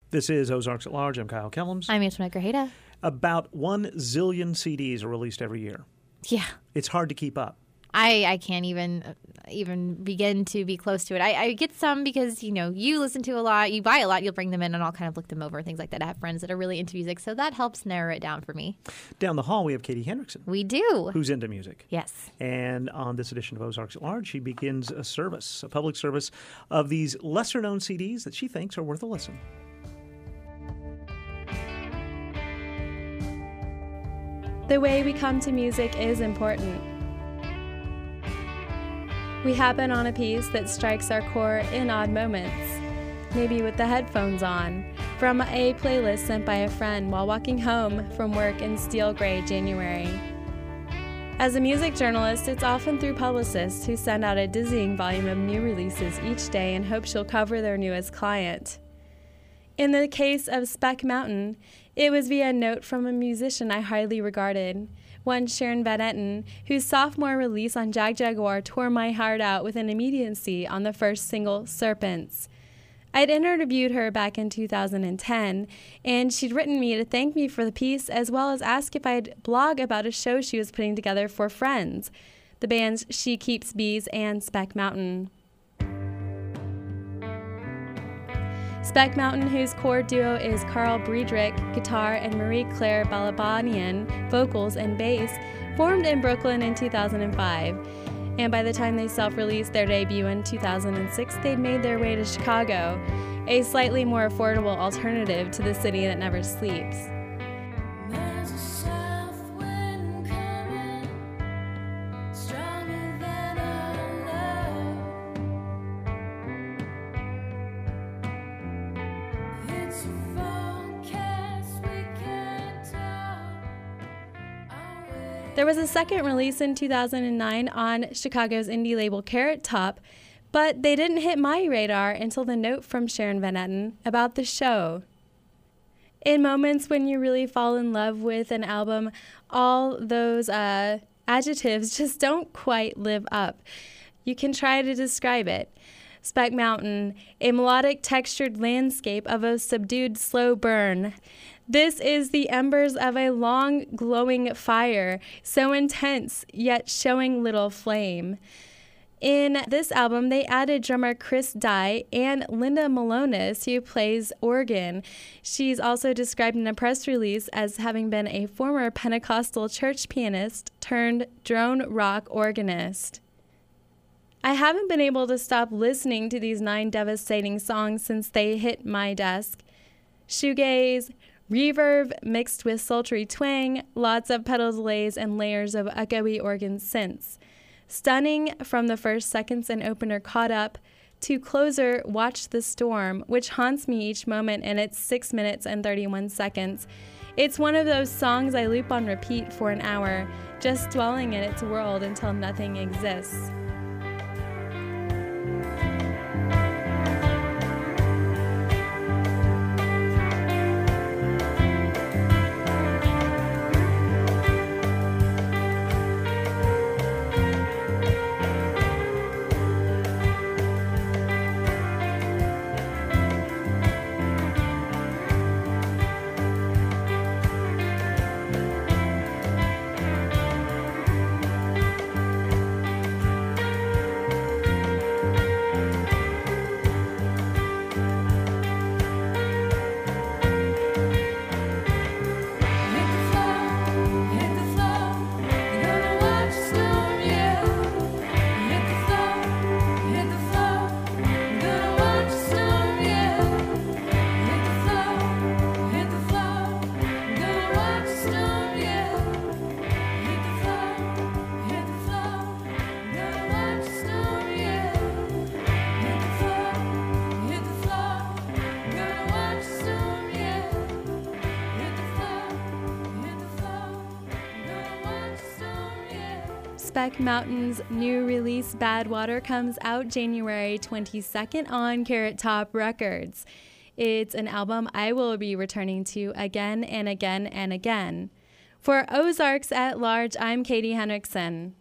This is Ozarks at Large. I'm Kyle Kellums. I'm Antoinette Grajeda. About 1 zillion CDs are released every year. Yeah. It's hard to keep up. I can't even begin to be close to it. I get some because, you listen to a lot, you buy a lot, you'll bring them in and I'll kind of look them over, things like that. I have friends that are really into music, so that helps narrow it down for me. Down the hall, we have Katie Hendrickson. We do. Who's into music. Yes. And on this edition of Ozarks at Large, she begins a public service of these lesser-known CDs that she thinks are worth a listen. The way we come to music is important. We happen on a piece that strikes our core in odd moments, maybe with the headphones on, from a playlist sent by a friend while walking home from work in steel gray January. As a music journalist, it's often through publicists who send out a dizzying volume of new releases each day in hopes she'll cover their newest client. In the case of Spec Mountain, it was via a note from a musician I highly regarded, one Sharon Van Etten, whose sophomore release on Jagjaguwar tore my heart out with an immediacy on the first single, Serpents. I'd interviewed her back in 2010, and she'd written me to thank me for the piece as well as ask if I'd blog about a show she was putting together for Friends, the bands She Keeps Bees and Spec Mountain. Spec Mountain, whose core duo is Carl Briedrich, guitar, and Marie-Claire Balabanian, vocals and bass, formed in Brooklyn in 2005. And by the time they self-released their debut in 2006, they'd made their way to Chicago, a slightly more affordable alternative to the city that never sleeps. There was a second release in 2009 on Chicago's indie label Carrot Top, but they didn't hit my radar until the note from Sharon Van Etten about the show. In moments when you really fall in love with an album, all those adjectives just don't quite live up. You can try to describe it. Spec Mountain, a melodic textured landscape of a subdued slow burn. This is the embers of a long glowing fire, so intense yet showing little flame. In this album, they added drummer Chris Dye and Linda Malonis, who plays organ. She's also described in a press release as having been a former Pentecostal church pianist turned drone rock organist. I haven't been able to stop listening to these 9 devastating songs since they hit my desk. Shoegaze, reverb mixed with sultry twang, lots of pedal delays and layers of echoey organ synths. Stunning from the first seconds an opener Caught Up to closer Watch the Storm, which haunts me each moment in its 6 minutes and 31 seconds. It's one of those songs I loop on repeat for an hour, just dwelling in its world until nothing exists. Spec Mountain's new release, Bad Water, comes out January 22nd on Carrot Top Records. It's an album I will be returning to again and again and again. For Ozarks at Large, I'm Katie Hendrickson.